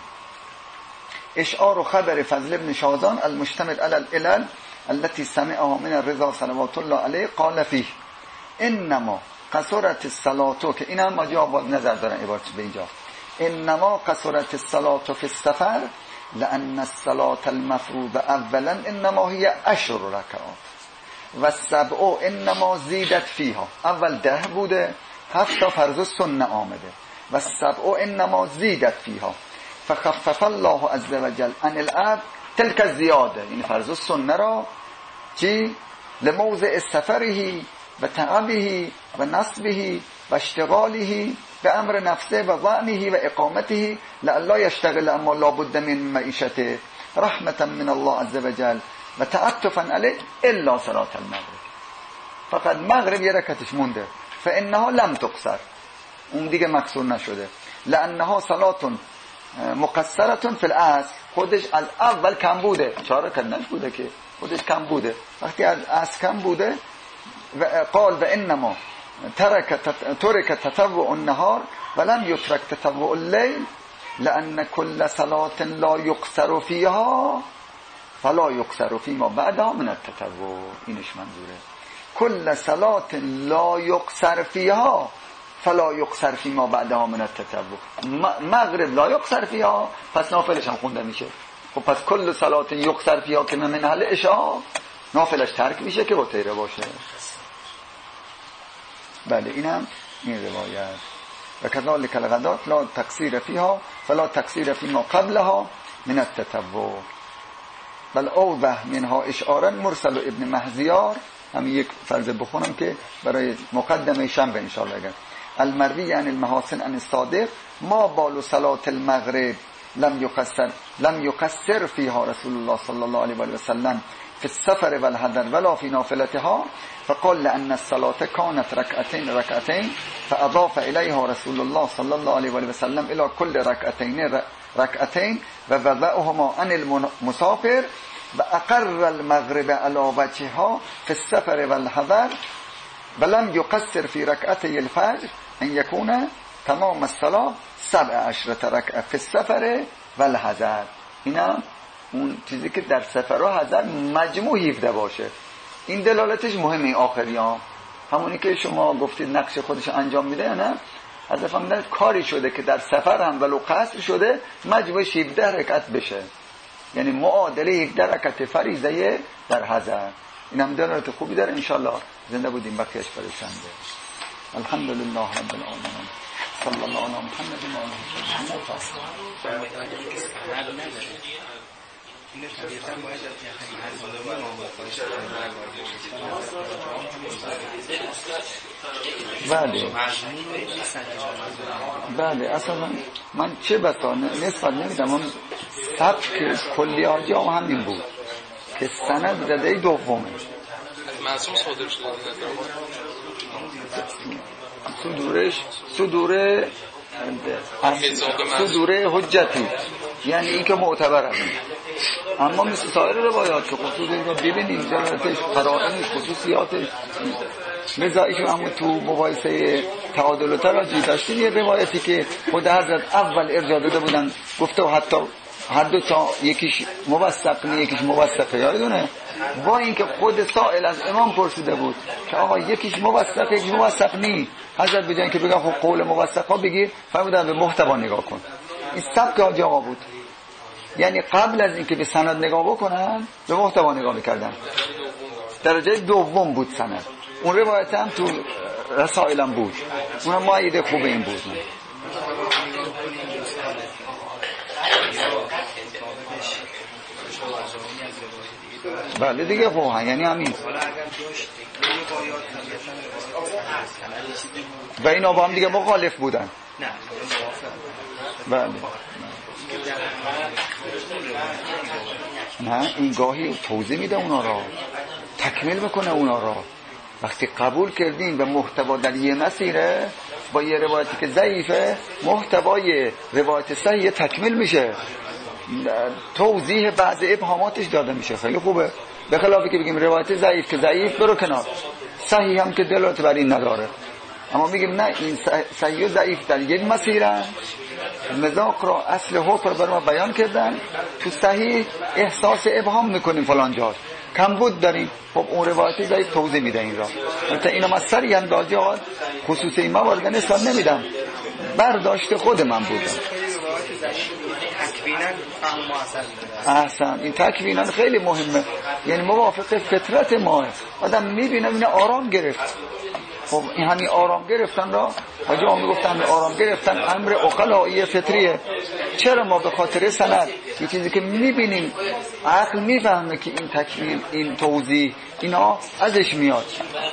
A: اشعار خبر فضل ابن شازان المشتمل على العلل التي سمعها من الرضا صلوات الله علیه قال فيه انما قصرت الصلاه، که این هم ماجی آباد نظر دارن عبارت به اینجا، انما قصرت الصلاه في السفر لان الصلاه المفروضه اولا انما هي عشر رکعات و سبع انما زیدت فیها. اول ده بوده، هفت تا فرض سنه آمده و سبع انما زیدت فیها فخفف الله عز وجل عن العبد تلك الزیاده. این فرض سنه را چی؟ لموضع سفره و تعبه و نصبه و اشتغاله به امر نفسه و ظعنه و اقامته لئلا یشتغل اما لابد من معیشته رحمتا من الله عز وجل و تعطفا علیه الا صلاة المغرب. فقط مغرب یه رکعتش مونده فانها لم تقصر، اون دیگه مکسور نشده. لانها صلاة مقصرة فی الاصل، خودش از اول کم بوده، چهار رکعت نبوده که خودش کم بوده. وقتی از اصل کم بوده و قال و انما ترک ترک تطوع النهار ولم یترک تطوع الليل لان كل صلاة لا يقصر فيها فلا يقصر فيما بعدها من التطوع. اینش منظوره كل صلاة لا يقصر فيها فلا يقصر فيما بعدها من التطوع. مغرب لا يقصر فيها پس نافلش هم خونده میشه. خب پس کل صلاة يقصر فيها که من حل عشاء نافلش ترک میشه که وتیره باشه. بله اینم این روایت. و كذلك الغدات لا تقصیر فيها فلا تقصیر فيما قبلها من التطوع. بل اوضح منها اشعارا مرسل ابن مهزیار. هم یک فرض بخونم که برای مقدمه شنبه ان شاء الله. اگر المروی عن المحاسن عن الصادق ما بال صلاة المغرب لم يقصر لم يقصر فيها رسول الله صلى الله عليه وسلم في السفر والحضر ولا في نافلتها فقال لأن الصلاة كانت ركعتين ركعتين فأضاف إليها رسول الله صلى الله عليه وسلم إلى كل ركعتين ركعتين ووضعهما عن المسافر وأقر المغرب على وجهها في السفر والحضر ولم يقصر في ركعتي الفجر أن يكون تمام الصلاة سبع عشرة ركعة في السفر والحضر. اینا اون چیزی که در سفر و حضر مجموع هفده باشه. این دلالتش مهمه. آخری ها همونی که شما گفتید نقش خودش انجام میده یا نه، از افهمیدن کاری شده که در سفر هم ولو قصر شده مجموعش هفده رکعت بشه، یعنی معادله هفده رکعت فریضه در حضر. این هم دلالت خوبی داره. انشالله زنده بودیم بقیهش پرشنده. الحمدلله رب العالمین. صلی الله علی محمد و آله
B: اینو طبیعتاً باید از حضرت ما مفاهیم
A: بله بله اصلا من چه بسا نسبت نمیدم. من سبک کلی آجام همین بود که سند زده دومه
G: معصوم صادر شده
A: صدورش صدوره صدوره حجتی، یعنی این که معتبر است. اما مثل سایر روایات که خصوص این رو ببینیم جهتش قرائنش خصوصیاتش مزایش هم تو مباحثه تعادل و تراجی داشتیم. یه روایتی که خود حضرت اول ارجاع داده بودن گفته و حتی هر دو تا یکیش موثق نی یکیش موثقه، یادونه با اینکه خود سائل از امام پرسیده بود که آقا یکیش موثق یکیش موثق نی، حضرت به جای اینکه بگن خب قول موثق ها بگیر فرمودن به محتوا نگاه کن. این سبک حاجی آقا بود، یعنی قبل از اینکه به سند نگاه بکنن به محتوا نگاه میکردن. درجه دوم بود سند. اون روایت هم تو رسائلم بود، اونم معید خوب این بود. بله دیگه خب یعنی همین و اینا با هم دیگه مخالف بودن. بله نه این گاهی توضیح میده اونا را، تکمیل میکنه اونا را. وقتی قبول کردین به محتوا در یه مسیره با یه روایتی که ضعیفه، محتوای روایت صحیح تکمیل میشه، توضیح بعض ابهاماتش داده میشه. خیلی خوبه. به خلافی که بگیم روایت ضعیف که ضعیف برو کنار، صحیح هم که دلالت بر این نداره. اما میگیم نه این صحیح و ضعیف در یک مسیرن، مذاق را اصل حکم بر ما بیان کردن، تو صحیح احساس ابهام میکنیم فلان جا کم بود داریم. خب اون روایت ضعیف توضیح میده این را. البته اینو من سری اندازه خصوصی موارد نسبت نمیدم، برداشت خود من بودم. احسن، این تکوینان خیلی مهمه، یعنی موافق فطرت ما. آدم میبینه اینه آرام گرفت. خب این همین آرام گرفتن را حاجی ها میگفتن آرام گرفتن امر عقلایی فطریه. چرا ما به خاطر سند یه چیزی که میبینیم عقل میفهمه که این تکوین این توضیح اینا ازش میاد.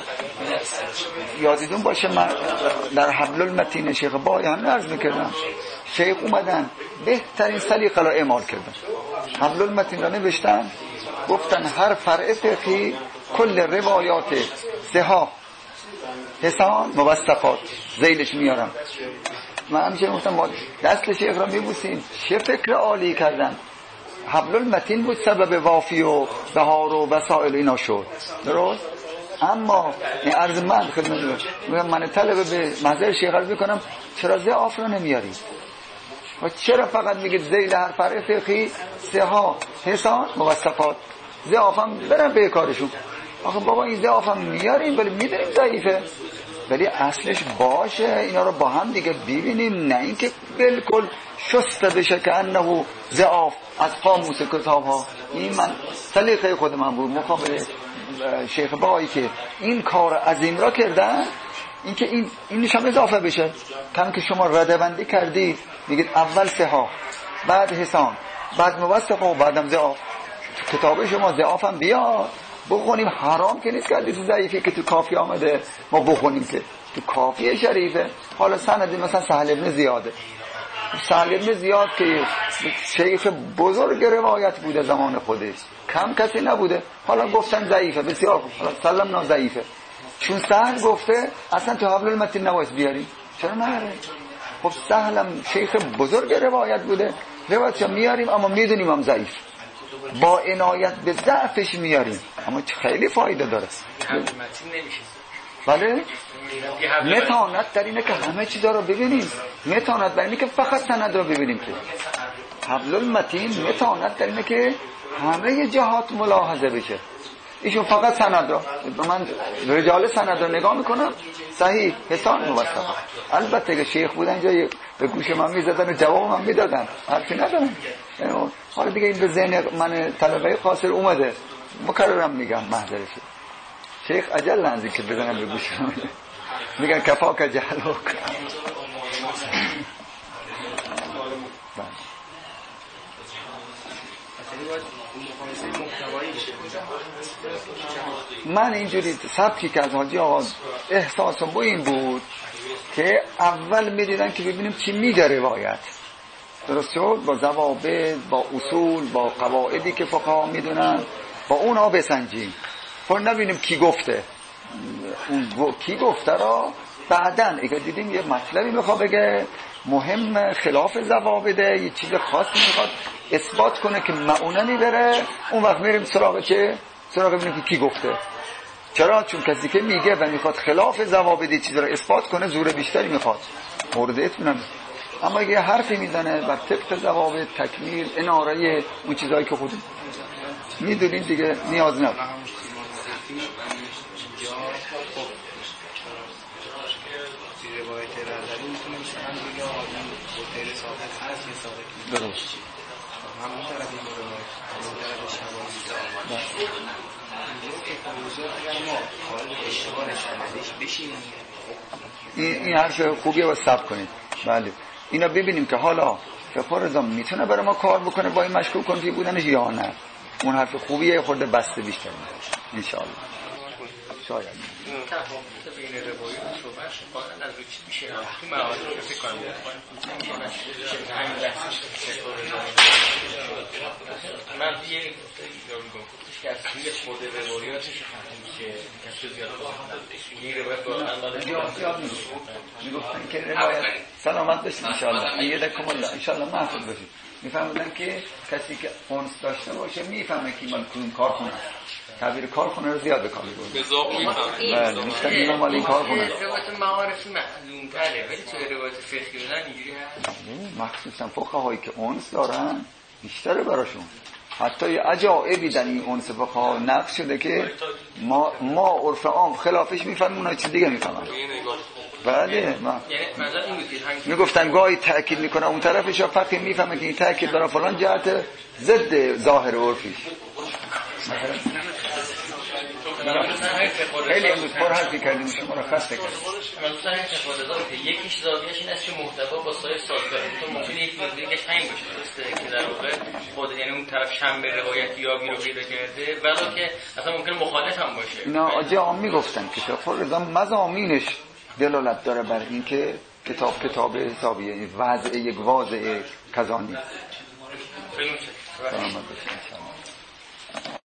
A: یادیدون باشه من در حبل المتین شیخ بایان عرض میکردم، شیخ اومدن بهترین سلیقه را اعمال کردن، حبل المتین را نوشتن، گفتن هر فرع فقهی کل روایات صحاح حسان موثقات زیلش میارم. من همیشه گفتم ما دست شیخ را میبوسیم، چه فکر عالی کردن. حبل المتین بود سبب وافی و بهار و وسائل اینا شد، درست؟ اما این عرض من خدمت میگم من طلبه به محضر شیخ عرض میکنم چرا ضعف را نمیاری و چرا فقط میگید ذیل هر فرع فقهی صحاح حسان موثقات، ضعف هم برن به کارشون. آخه بابا این ضعف هم میاریم ولی میدونیم ضعیفه، ولی اصلش باشه اینا رو با هم دیگه ببینیم، نه اینکه بالکل شسته بشه که انه ضعف از قاموس کتاب ها. این من سلیقه خود من بود مقابل شیخ بایی که این کار عظیم را کردن، این که این اینش هم اضافه بشه. کم که شما ردبندی کردید میگید اول صحاح بعد حسان بعد موثق و بعدم ضعف، کتاب شما ضعف هم بیاد بخونیم. حرام که نیست که حدیث ضعیفی که تو کافی آمده ما بخونیم، که تو کافی شریفه. حالا سندی مثلا سهل ابن زیاده، سهل ابن زیاد که شیخ بزرگ روایت بوده زمان خودش، کم کسی نبوده، حالا گفتن ضعیفه، بسیار خوب، حالا سلم نا ضعیفه، چون سهل گفته اصلا تو حبل المتین نباید بیاریم. چرا نمیاره؟ خب سهلم شیخ بزرگ روایت بوده، روایتش میاریم اما میدونیم هم ضعیف، با عنایت به ضعفش میاریم، اما خیلی فایده داره. بله متانت در اینه که همه چیزا رو ببینیم، متانت در اینه که فقط سند رو ببینیم. که حبل المتین متانت در اینه که همه جهات ملاحظه بشه. ایشون فقط سند را، من رجال سند را نگاه میکنم، صحیح حسان موثق. البته که شیخ بودن اینجا به گوش من میزدن و جواب من میدادن، حرفی ندارم. حالا دیگه این به ذهن من طلبه قاصر اومده، مکررم میگم محضرش. شیخ عجل نزدیک که بزنم به گوش من، میگن کفا که جهلوک. من اینجوری سبکی که از حاجی آقا احساسم با این بود که اول میدیدن که ببینیم چی میگه روایت، درست شد، با ضوابط، با اصول، با قواعدی که فقها میدونن، با اونا بسنجیم، پر نبینیم کی گفته، اون کی گفته را بعدن اگر دیدیم یه مطلبی میخواد بگه مهم خلاف ضوابطه، یه چیز خاصی میخواد اثبات کنه که معوننی بره، اون وقت میریم سراغ چه؟ سراغ ببینیم که کی گفته. چرا؟ چون کسی که میگه و میخواد خلاف ضوابط چیز رو اثبات کنه زور بیشتری میخواد، مورد اطمینان. اما اگه حرفی میزنه بر طبق ضوابط، تکمیل، اناره اون چیزایی که خود میدونین دیگه نیاز نداره. درست. این این حرف خوبیه و ثبت کنید. بله اینا ببینیم که حالا فقه رضا میتونه برای ما کار بکنه با این مشکوک کنفی بودنش یا نه. اون حرف خوبیه، خورده بسته بیشتر ان شاء الله. شاید
B: تفاوت بین روایات و صحبت قاعدتا از چی میشه تو موارد رو فکر کنم من یه گفته یا میگم که از توی خود روایاتش فهمید که کسی زیاد خواهد یه روایت با
A: زیاد میگفتن که روایت سلامت باشید ان شاء الله، ایدکم الله ان شاء الله محفوظ باشید. میفهمیدن که کسی که اونس داشته باشه میفهمه که من کدوم کار کنه، تعبیر کار کنه رو زیاد بکنه به ذوق میفهمه. بله مشتاق اینا مال این کار کنه.
B: روایت معارف معلوم تره ولی تو روایت فقهی نه اینجوری هست.
A: مخصوصا فقهایی که اونس دارن بیشتره براشون. حتی یه عجایبی در این اونس فقها نقش شده که ما ما عرف عام خلافش میفهمیم، اونها چیز دیگه میفهمن. بله ما میگفتن گاهی تأکید میکنه اون طرفش، یا فقیه میفهمه که این تأکید داره فلان جهت ضد ظاهر عرفیش. خیلی امروز پر حرفی کردیم شما رو خسته کردیم.
B: مثلا این استفاده داره که یکیش زاویه‌اش این است که محتوا با سایر سازگاره، تو ممکنه یک نکتهش همین باشه درسته که در واقع خود یعنی اون طرف شنبه روایت یابی رو پیدا کرده ولی که اصلا ممکنه مخالف هم باشه.
A: اینا آجا هم میگفتن که فقه رضا مضامینش دلالت داره بر این که کتاب کتاب حسابیه، وضع یک واضع کذانی. سلامت باشید.